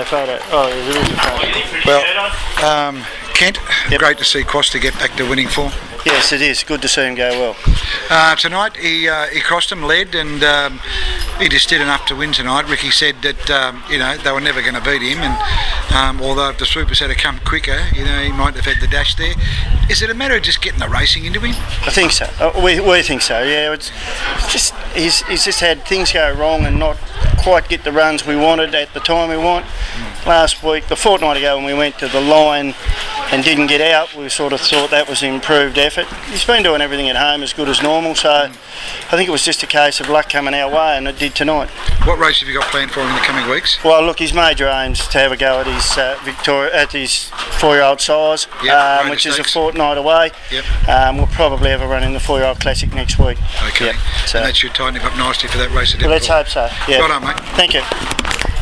no photo. Oh, there is a photo. Well, Kent, Yep. great to see Costa get back to winning form. Yes, it is. Good to see him go well. Tonight he crossed them, led, and he just did enough to win tonight. Ricky said that they were never going to beat him, and although if the swoopers had to come quicker, he might have had the dash there. Is it a matter of just getting the racing into him? I think so. We think so. Yeah, it's just he's just had things go wrong and not quite get the runs we wanted at the time we want. Last week, a fortnight ago, when we went to the line and didn't get out, we sort of thought that was improved effort. He's been doing everything at home as good as normal, so I think it was just a case of luck coming our way, and it did tonight. What race have you got planned for him in the coming weeks? Well, look, his major aims to have a go at his his 4-year-old size, which is a fortnight away. Yep. We'll probably have a run in the 4-year-old classic next week. Okay. Yep. And that should tighten him up nicely for that race at Well, let's Devonport. hope so. Yeah. Well done, mate. Thank you.